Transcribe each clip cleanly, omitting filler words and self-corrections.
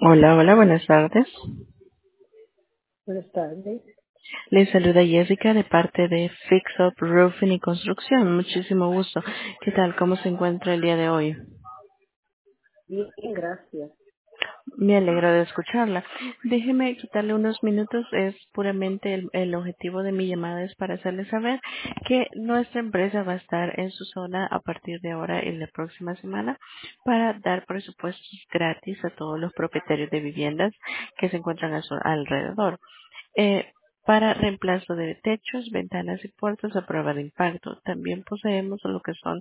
Hola, hola, buenas tardes. Buenas tardes. Les saluda Jessica de parte de Fix Up Roofing y Construcción. Muchísimo gusto. ¿Qué tal? ¿Cómo se encuentra el día de hoy? Bien, gracias. Me alegro de escucharla. Déjeme quitarle unos minutos. Es puramente el objetivo de mi llamada es para hacerle saber que nuestra empresa va a estar en su zona a partir de ahora y la próxima semana para dar presupuestos gratis a todos los propietarios de viviendas que se encuentran a su alrededor. Eh, para reemplazo de techos, ventanas y puertas a prueba de impacto. También poseemos lo que son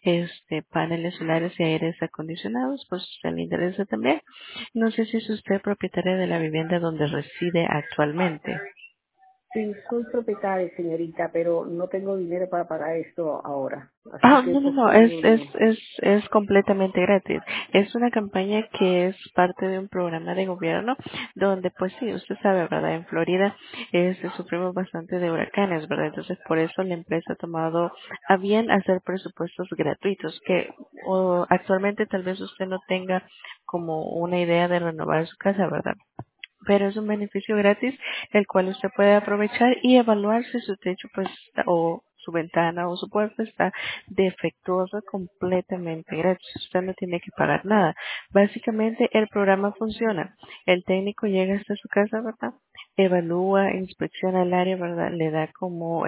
paneles solares y aires acondicionados, pues si le interesa también. No sé si es usted propietaria de la vivienda donde reside actualmente. Sí, soy propietaria, señorita, pero no tengo dinero para pagar esto ahora. Así Ah, que no, no, eso no, sí, no, no. es completamente gratis. Es una campaña que es parte de un programa de gobierno donde, pues sí, usted sabe, ¿verdad? En Florida sufrimos bastante de huracanes, ¿verdad? Entonces, por eso la empresa ha tomado a bien hacer presupuestos gratuitos que actualmente tal vez usted no tenga como una idea de renovar su casa, ¿verdad? Pero es un beneficio gratis el cual usted puede aprovechar y evaluar si su techo pues o su ventana o su puerta está defectuosa completamente gratis. Usted no tiene que pagar nada. Básicamente el programa funciona. El técnico llega hasta su casa, ¿verdad? Evalúa, inspecciona el área, ¿verdad? Le da como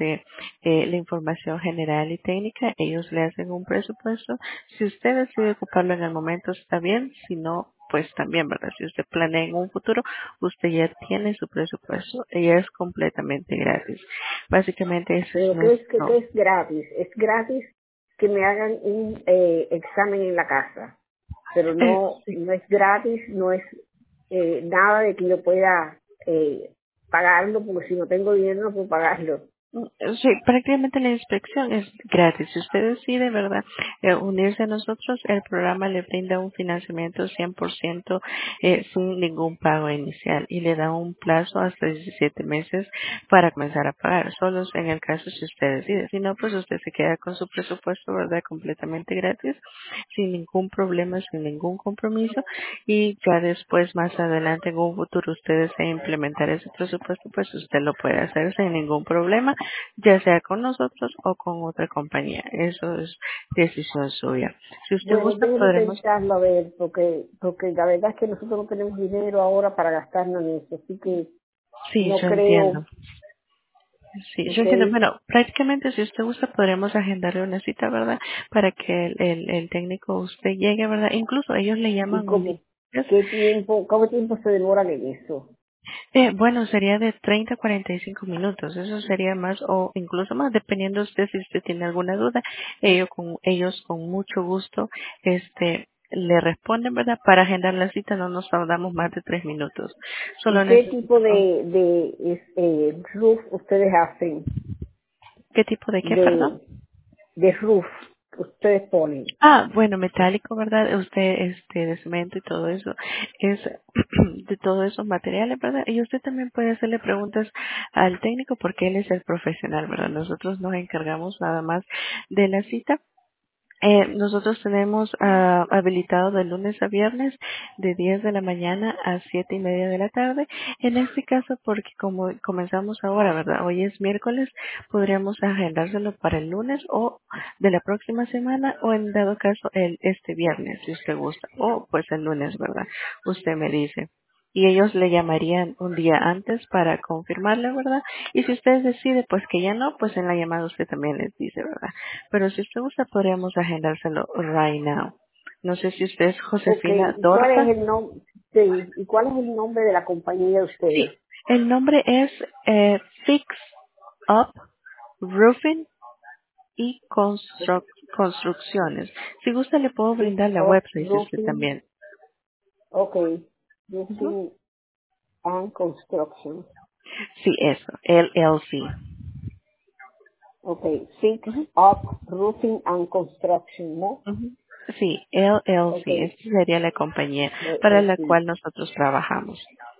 la información general y técnica. Ellos le hacen un presupuesto. Si usted decide ocuparlo en el momento está bien, si no, pues también, ¿verdad? Si usted planea en un futuro, usted ya tiene su presupuesto y es completamente gratis. Básicamente ese es Pero ¿qué nuestro. es gratis? Es gratis que me hagan un examen en la casa, pero no, Sí. no es gratis, no es nada de que yo pueda pagarlo, porque si no tengo dinero no puedo pagarlo. Sí, prácticamente la inspección es gratis. Si usted decide, ¿verdad?, unirse a nosotros, el programa le brinda un financiamiento 100% sin ningún pago inicial y le da un plazo hasta 17 meses para comenzar a pagar. Solo en el caso si usted decide. Si no, pues usted se queda con su presupuesto, ¿verdad?, completamente gratis, sin ningún problema, sin ningún compromiso y ya después, más adelante, en un futuro, usted desea implementar ese presupuesto, pues usted lo puede hacer sin ningún problema ya sea con nosotros o con otra compañía. Eso es decisión suya. Si usted Bueno, gusta, déjeme podremos. pensarlo a ver, porque la verdad es que nosotros no tenemos dinero ahora para gastarnos en eso, así que Sí, no yo creo. entiendo. Sí, yo Ok, entiendo. Bueno, prácticamente si usted gusta, podremos agendarle una cita, ¿verdad? Para que el técnico usted llegue, ¿verdad? Incluso ellos le y llaman un día. como, ¿cuánto tiempo se demoran en eso? Bueno, sería de 30 a 45 minutos. Eso sería más o incluso más, dependiendo usted si usted tiene alguna duda. Ellos con mucho gusto, le responden, ¿verdad? Para agendar la cita no nos tardamos más de 3 minutos. ¿Y Solo qué tipo necesitamos, de roof ustedes hacen? ¿qué tipo de qué, perdón? De, de roof que ustedes ponen. Ah, bueno, metálico, ¿verdad? Usted, de cemento y todo eso, es de todos esos materiales, ¿verdad? Y usted también puede hacerle preguntas al técnico porque él es el profesional, ¿verdad? Nosotros nos encargamos nada más de la cita. Nosotros tenemos habilitado de lunes a viernes de 10 de la mañana a 7:30 de la tarde. En este caso, porque como comenzamos ahora, ¿verdad? Hoy es miércoles, podríamos agendárselo para el lunes o de la próxima semana o en dado caso este viernes, si usted gusta, o pues el lunes, ¿verdad? Usted me dice. Y ellos le llamarían un día antes para confirmarle, ¿verdad? Y si usted decide pues que ya no, pues en la llamada usted también les dice, ¿verdad? Pero si usted gusta, podríamos agendárselo right now. No sé si usted es Ok, Josefina ¿y cuál Dorta. es el nombre? Sí, ¿y cuál es el nombre de la compañía de Sí, ustedes? el nombre es Fix Up Roofing y Construcciones. Si gusta, le puedo Fix brindar la Up website si usted Roofing. también. Ok, Ujú. Roofing and Construction. Sí, eso, LLC. Ok, Fix Ujú, Up Roofing and Construction, ¿no? ujú. Sí, LLC. Ok, Esta sería la compañía para la LLC. cual nosotros trabajamos.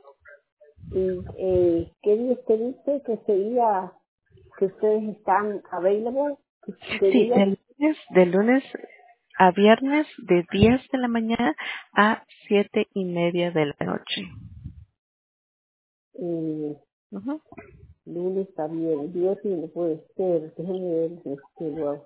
¿Y qué día usted dice que sería que ustedes están available? ¿Qué Sí, día? de lunes a viernes de 10 de la mañana a 7:30 de la noche. Eh, Ujú, lunes está bien, Dios sí no puede ser, déjenme ver, wow.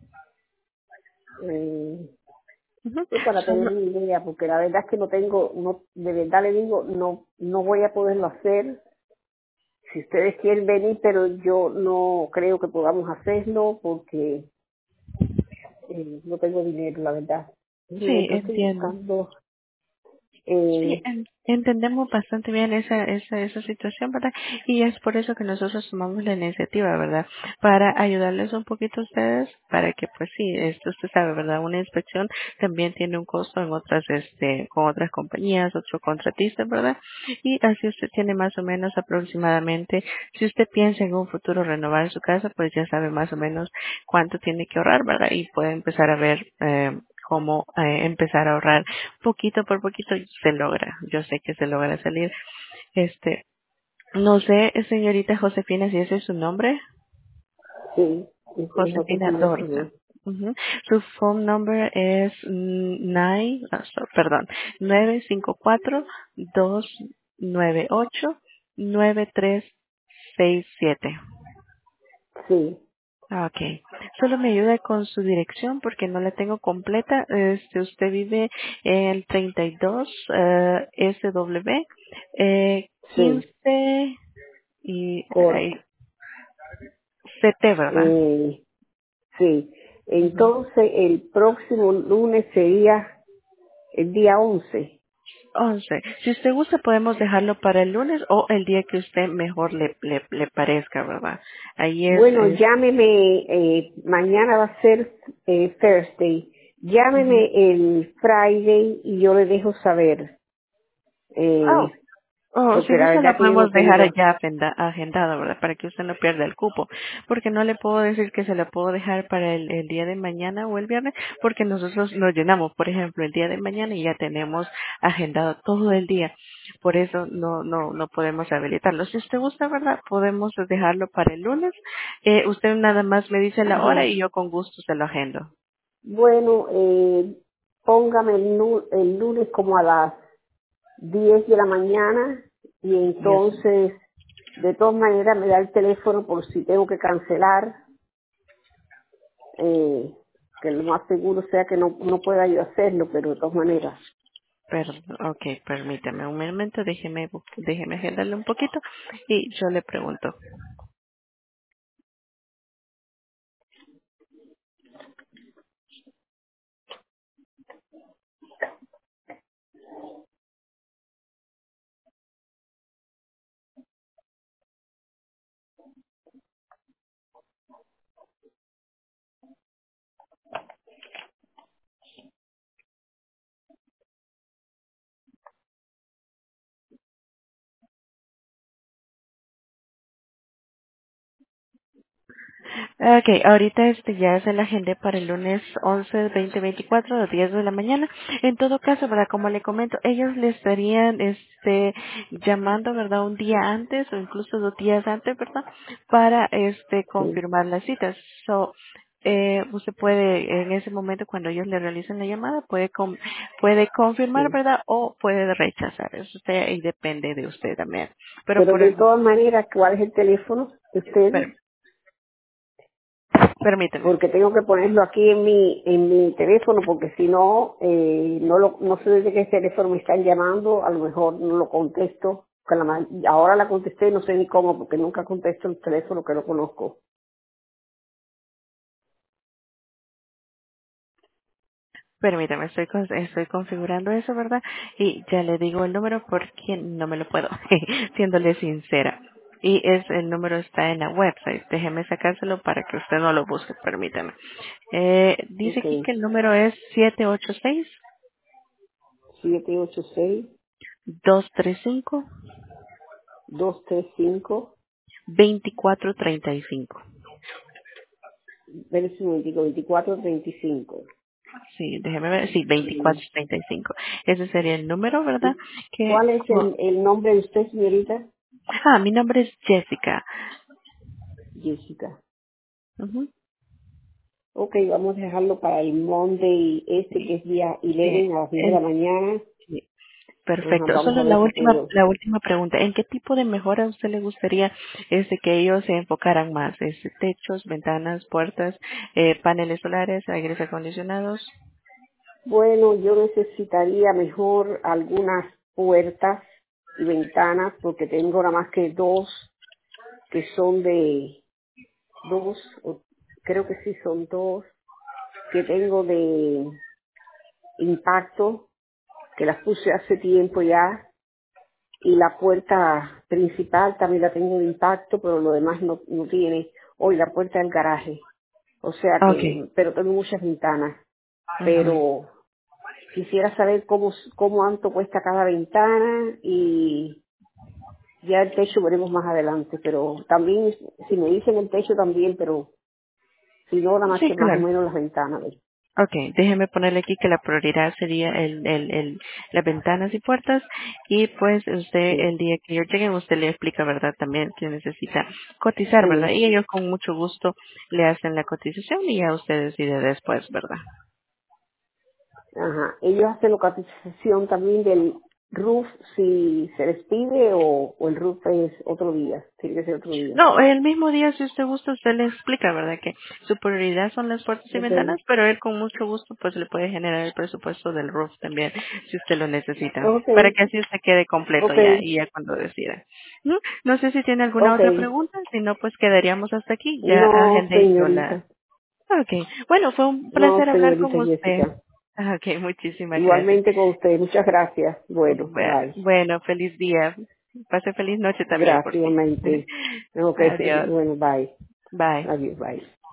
ujú. Pues para tener Solo- una idea, porque la verdad es que no tengo, no, de verdad le digo, no voy a poderlo hacer. Si ustedes quieren venir, pero yo no creo que podamos hacerlo porque no tengo dinero, la verdad. sí, Yo estoy entiendo. buscando, Sí, entendemos bastante bien esa situación, ¿verdad? Y es por eso que nosotros tomamos la iniciativa, ¿verdad? Para ayudarles un poquito a ustedes, para que, pues sí, esto usted sabe, ¿verdad? Una inspección también tiene un costo en otras, con otras compañías, otros contratistas, ¿verdad? Y así usted tiene más o menos aproximadamente, si usted piensa en un futuro renovar su casa, pues ya sabe más o menos cuánto tiene que ahorrar, ¿verdad? Y puede empezar a ver, cómo empezar a ahorrar poquito por poquito se logra. Yo sé que se logra salir. Este, no sé, señorita Josefina, si ese es su nombre. sí, es Josefina Josefina Dorza. Silva. Ujú. Su phone number es perdón, 954-298-9367. Sí, Ah, okay. Solo me ayuda con su dirección porque no la tengo completa. Usted vive en el 32 SW sí, 15 y Court. CT, ¿verdad? Sí. Ujú. Entonces, el próximo lunes sería el día 11. 11. Si usted gusta, podemos dejarlo para el lunes o el día que usted mejor le parezca, ¿verdad? Ahí Bueno, es llámeme, mañana va a ser Thursday. ujú. Llámeme el Friday y yo le dejo saber. Oh, Eh, Oh, si porque la gusta la verdad que yo no podemos dejar tengo. ya agendada, ¿verdad? Para que usted no pierda el cupo. Porque no le puedo decir que se la puedo dejar para el día de mañana o el viernes, porque nosotros nos llenamos, por ejemplo, el día de mañana y ya tenemos agendado todo el día. Por eso no podemos habilitarlo. Si usted gusta, ¿verdad? Podemos dejarlo para el lunes. Usted nada más me dice la hora Ajá. y yo con gusto se lo agendo. Bueno, póngame el lunes como a las 10 de la mañana y Yes. entonces, de todas maneras, me da el teléfono por si tengo que cancelar. Que lo más seguro sea que no pueda yo hacerlo, pero de todas maneras. Ok, permítame un momento, déjeme agendarle un poquito y yo le pregunto. Ok, ahorita ya se la agendé para el lunes 11/20/24 a las 10 de la mañana. En todo caso, ¿verdad? Como le comento, ellos le estarían llamando, ¿verdad? Un día antes o incluso 2 días antes, ¿verdad? Para Sí, confirmar las citas. So, usted puede, en ese momento, cuando ellos le realicen la llamada, puede confirmar, sí. ¿verdad? O puede rechazar. Eso ahí depende de usted también. Pero Pero por de el, todas maneras, ¿cuál es el teléfono de ustedes? per- permíteme. Porque tengo que ponerlo aquí en mi teléfono, porque si no, no sé desde qué teléfono me están llamando, a lo mejor no lo contesto. Ahora la contesté, no sé ni cómo, porque nunca contesto el teléfono que no conozco. Permítame, estoy configurando eso, ¿verdad? Y ya le digo el número porque no me lo puedo, siéndole sincera. Y el número está en la website. Déjeme sacárselo para que usted no lo busque, permítame. Dice Ok, aquí que el número es 786-235-2435. 786-235, verso 2435. Sí, déjeme ver. Sí, Mm. 2435. Ese sería el número, ¿verdad? ¿Y Que, cuál es el nombre de usted, señorita? mi nombre es Jessica. Jessica. Ujú. Ok, vamos a dejarlo para el Monday que Sí, es día sí, 11 a las 10 de la mañana. sí. Ajá, Perfecto. vamos Solo a ver si puedo. la última pregunta. ¿En qué tipo de mejora a usted le gustaría que ellos se enfocaran más? Techos, ventanas, puertas, paneles solares, aires acondicionados. Bueno, yo necesitaría mejor algunas puertas y ventanas porque tengo nada más que dos que son de dos, creo que sí son dos, que tengo de impacto, que las puse hace tiempo ya, y la puerta principal también la tengo de impacto, pero lo demás no tiene. Hoy la puerta del garaje, o sea Okay. que, pero tengo muchas ventanas, Ujú. pero quisiera saber cómo cuánto cuesta cada ventana y ya el techo veremos más adelante, pero también, si me dicen el techo también, pero si no, nada más Sí, que más o claro. menos las ventanas. Okay, déjeme ponerle aquí que la prioridad sería las ventanas y puertas y pues usted Sí, el día que ellos lleguen usted le explica, ¿verdad? También que necesita cotizar, ¿verdad? sí, Y ellos con mucho gusto le hacen la cotización y ya usted decide después, ¿verdad? ajá. Ellos hacen localización también del roof si se les pide o el roof es otro día, tiene que ser otro día. No, el mismo día, si usted gusta, usted le explica, ¿verdad? Que su prioridad son las puertas y Okay, ventanas, pero él con mucho gusto pues le puede generar el presupuesto del roof también, si usted lo necesita, para okay, que así usted quede completo ya okay, y ya cuando decida. ¿No? No sé si tiene alguna otra okay. pregunta, si no pues quedaríamos hasta aquí, ya No, agendé yo la... señorita, Okay, bueno, fue un no, placer hablar con señorita usted. Jessica. Okay, muchísimas gracias. Igualmente con usted, muchas gracias. Bueno, bye. Bueno, feliz día. Pase feliz noche también por Gracias, ti. igualmente. Ok, Adiós. bueno, bye. Bye. Adiós, bye.